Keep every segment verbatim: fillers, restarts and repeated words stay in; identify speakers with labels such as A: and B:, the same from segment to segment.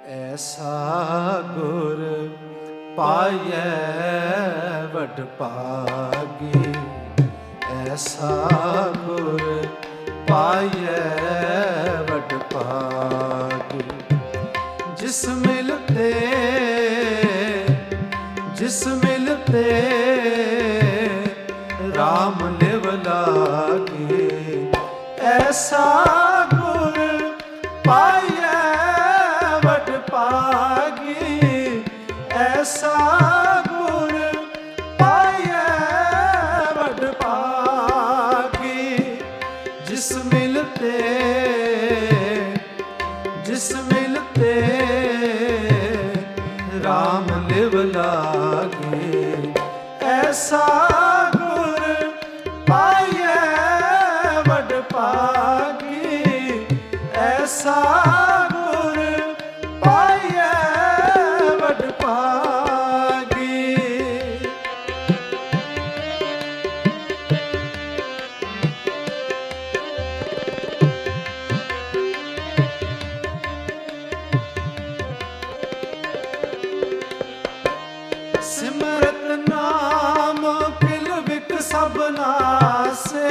A: ਐਸਾ ਗੁਰ ਪਾਈਐ ਵਡ ਭਾਗੀ, ਐਸਾ ਗੁਰ ਪਾਈਐ ਵਡ ਭਾਗੀ। ਜਿਸ ਮਿਲਤੇ ਜਿਸ ਮਿਲਤੇ ਰਾਮ ਲਿਵ ਲਾਗੇ, ਐਸਾ ਗੁਰ ਪਾਈਐ ਵਡ ਭਾਗੀ, ਐਸਾ ਗੁਰ ਪਾਈਐ ਵਡ ਭਾਗੀ। ਜਿਸ ਮਿਲਤੇ ਜਿਸ ਮਿਲਤੇ ਰਾਮ ਲਿਵ ਲਾਗੇ, ਐਸਾ ਗੁਰ ਪਾਈਐ ਵਡ ਭਾਗੀ, ਐਸਾ ਗੁਰ ਪਾਈਐ ਵਡ ਭਾਗੀ। ਸਿਮਰਤ ਨਾਮ ਕਿਲ ਵਿਕ ਸਭ ਨਾਸੇ,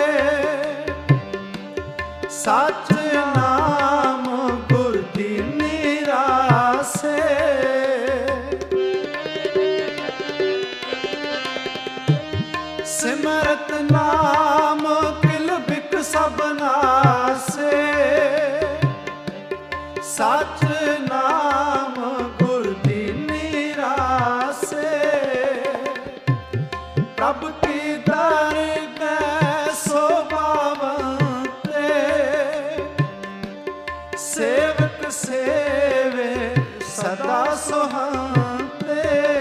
A: ਸਚ ਨਾਮ ਗੁਰ ਦੀਨੀ ਰਾਸੇ। ਸਿਮਰਤ ਨਾਮ ਕਿਲ ਵਿਕ ਸਭ ਨਾਸੇ, ਸਚ ਨਾਮ ਗੁਰ ਦੀਨੀ ਰਾਸੇ। ਪ੍ਰਭ ਕੀ ਦਰਗਹਿ ਸੋਭਾਵੰਤੇ, ਸੇਵਕ ਸੇਵੇ ਸਦਾ ਸੁਹਾੰਤੇ।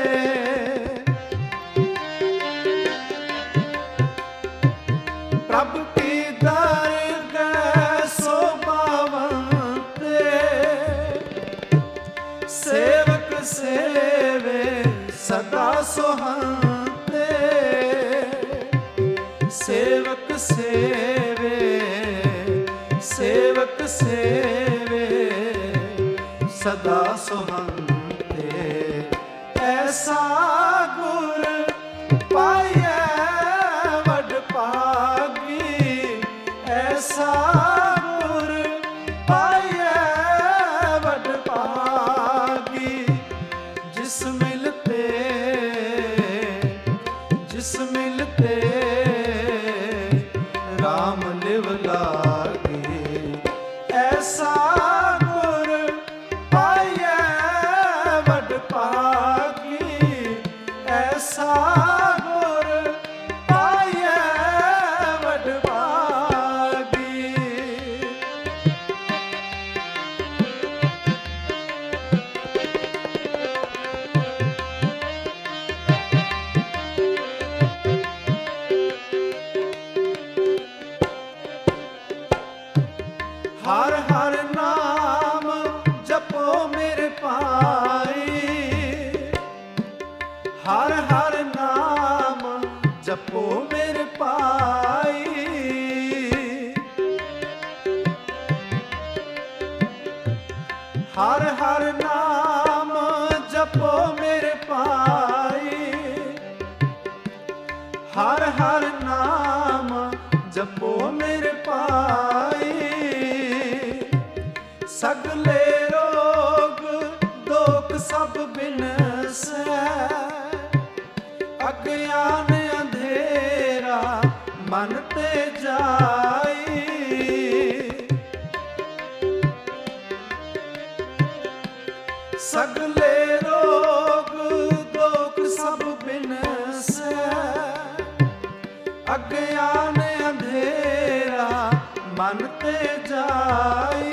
A: ਪ੍ਰਭ ਕੀ ਦਰਗਹਿ ਸੋਭਾਵੰਤੇ, ਸੇਵਕ ਸੇਵੇ ਸਦਾ ਸੁਹਾੰਤੇ। ਸੇਵਕ ਸੇਵੇ ਸੇਵਕ ਸੇਵੇ ਸਦਾ ਸੁਹਾੰਤੇ। ਐਸਾ ਗੁਰ ਪਾਈਐ ਵਡ ਭਾਗੀ, ਐਸਾ ਗੁਰ ਪਾਈਐ ਵਡ ਭਾਗੀ। ਜਿਸ ਮਿਲਤੇ ਜਿਸ ਮਿਲਤੇ ਰਾਮ ਲਿਵ ਲਾਗੇ, ਐਸਾ ਗੁਰ ਪਾਈਐ ਵਡ ਭਾਗੀ, ਐਸਾ ਗੁਰ ਪਾਈਐ ਵਡ ਭਾਗੀ। ਹਰ ਹਰ ਨਾਮ ਜਪੋ ਮੇਰੇ ਭਾਈ, ਹਰ ਹਰ ਨਾਮ ਜਪੋ ਮੇਰੇ ਭਾਈ। ਹਰ ਹਰ ਨਾਮ ਜਪੋ ਮੇਰੇ ਭਾਈ, ਹਰ ਹਰ ਨਾਮ ਜਪੋ ਮੇਰੇ ਭਾਈ। ਸਗਲੇ ਰੋਗ ਦੋਖ ਸਭ ਬਿਨਸੈ, ਅਗਿਆਨ ਅੰਧੇਰਾ ਮਨ ਤੇ ਜਾਈ। ਸਗਲੇ ਰੋਗ ਦੋਖ ਸਭ ਬਿਨਸੈ, ਅਗਿਆਨ ਅੰਧੇਰਾ ਮਨ ਤੇ ਜਾਈ।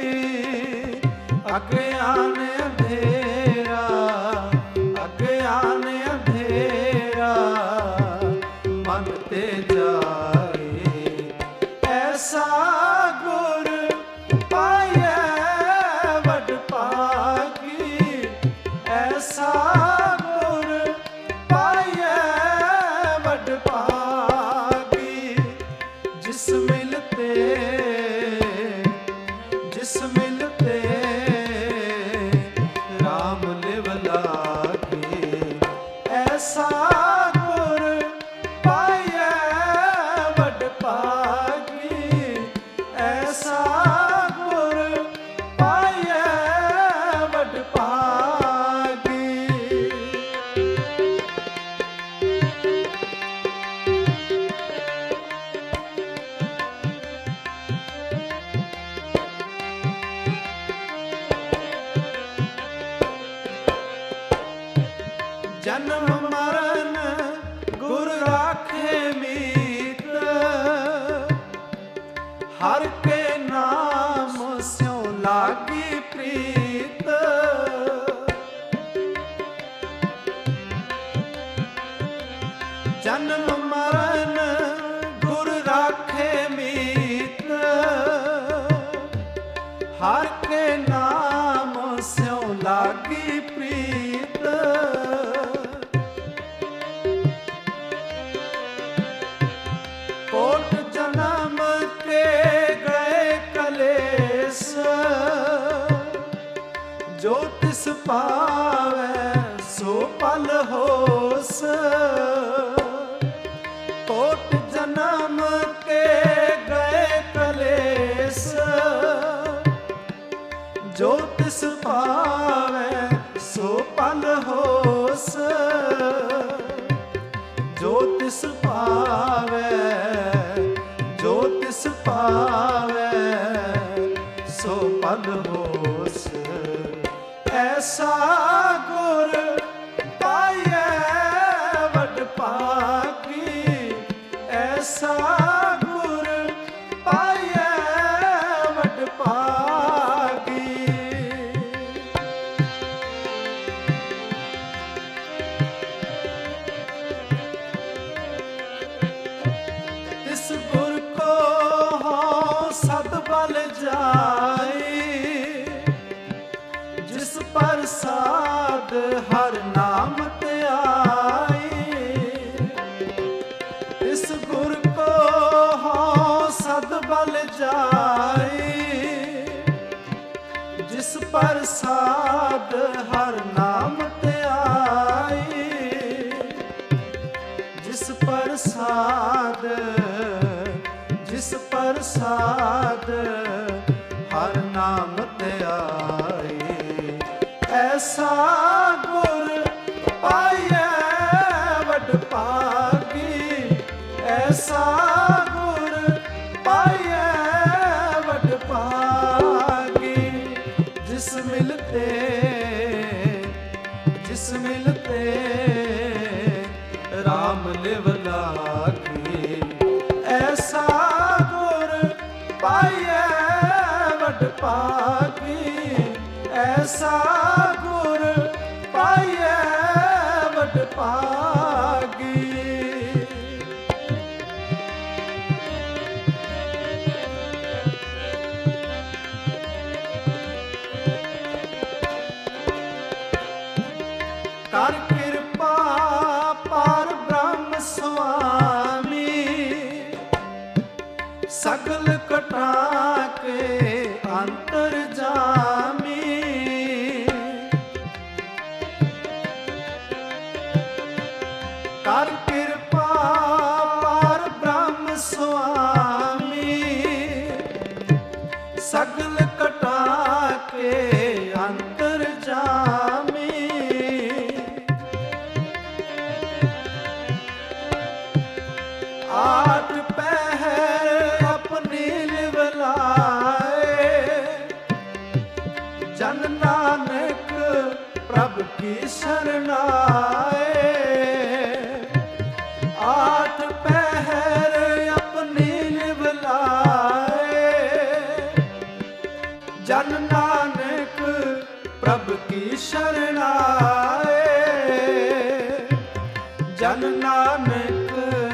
A: ਅਗਿਆਨ ਅੰਧੇਰਾ ਅਗਿਆਨ ਅੰਧੇਰਾ ਮਨ ਤੇ ਜਾਏ। ਐਸਾ ਗੁਰ ਪਾਈਐ ਵਡ ਭਾਗੀ, ਐਸਾ ਗੁਰ ਪਾਈਐ ਵਡ ਭਾਗੀ। ਜਿਸ ਮਿਲਤੇ ਜਿਸ ਮਿਲਤੇ ਲਾਗੀ ਪ੍ਰੀਤ। ਕੋਟ ਜਨਮ ਕੇ ਗਏ ਕਲੇਸ਼, ਜੋ ਤਿਸ ਪਾਵੈ ਸੋ ਪਲ ਹੋਸ। ਕੋਟ ਜਨਮ ਕੇ ਗਏ ਕਲੇਸ਼, ਜੋ ਤਿਸ ਪਾਵੈ ਸੋ ਪਲ ਹੋਸ। ਜੋ ਤਿਸ ਪਾਵੈ, ਜੋ ਤਿਸ ਪਾਵੈ ਸੋ ਪਲ ਹੋਸ। ਐਸਾ ਗੁਰ ਪਾਈਐ ਵਡ ਭਾਗੀ, ਐਸਾ ਗੁਰ ਪਾਈਐ ਵਡ ਭਾਗੀ। ਤਿਸ ਗੁਰ ਕੋ ਹਉ ਸਦ ਬਲ ਜਾਈ, ਜਿਸ ਪ੍ਰਸਾਦ ਹਰ ਨਾਮ ਧਿਆਈ। ਇਸ ਗੁਰ ਕੋ ਹਉ ਸਦ ਬਲ ਜਾਈ, ਜਿਸ ਪ੍ਰਸਾਦ ਹਰ ਨਾਮ ਧਿਆਈ। ਜਿਸ ਪ੍ਰਸਾਦ, ਜਿਸ ਪ੍ਰਸਾਦ ਹਰ ਨਾਮ ਧਿਆਈ। ਐਸਾ ਗੁਰ ਪਾਈਐ ਵਡ ਭਾਗੀ, ਐਸਾ ਗੁਰ ਪਾਈਐ ਵਡ ਭਾਗੀ। ਜਿਸ ਮਿਲਤੇ, ਜਿਸ ਮਿਲਤੇ ਰਾਮ ਲਿਵ ਲਾਗੀ। ਐਸਾ ਗੁਰ ਪਾਈਐ ਵਡ ਭਾਗੀ, ਐਸਾ ਗੁਰ ਪਾਈਐ ਵਡ ਭਾਗੀ। ਕਰ ਕਿਰਪਾ ਪਾਰ ਬ੍ਰਹਮ ਸੁਆਮੀ, ਸਗਲ ਕਟਾ ਕੇ ਅੰਤਰ ਜਾਮੀ। ਕਰ ਕਿਰਪਾ ਪਾਰ ਬ੍ਰਹਮ ਸੁਆਮੀ, ਸਗਲ ਕਟਾ ਕੇ ਅੰਤਰ ਜਾਮੀ। ਆਠ ਪਹਿਰ ਆਪਣੀ ਲਿਵ ਲਾਏ, ਜਨ ਨਾਨਕ ਪ੍ਰਭ ਕੀ ਸ਼ਰਨਾਏ। ਆਠ ਪਹਿਰ ਆਪਣੀ ਲਿਵ ਲਾਏ, ਜਨ ਨਾਨਕ ਪ੍ਰਭ ਕੀ ਸ਼ਰਨਾਏ। ਜਨ ਨਾਨਕ,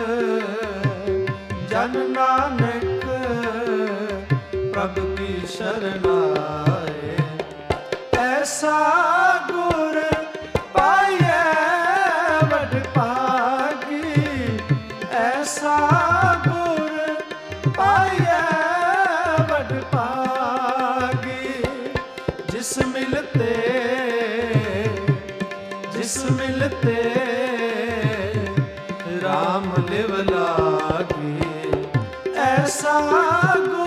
A: ਜਨ ਨਾਨਕ ਪ੍ਰਭ ਕੀ ਸ਼ਰਨਾਏ। ਐਸਾ ਗੁਰ ਪਾਈਐ ਵਡ ਭਾਗੀ, ਐਸਾ ਗੁਰ ਪਾਈਐ ਵਡ ਭਾਗੀ। ਜਿਸ ਮਿਲਤੇ, ਜਿਸ ਮਿਲਤੇ ਰਾਮ ਲਿਵ ਲਾਗੀ। ਐਸਾ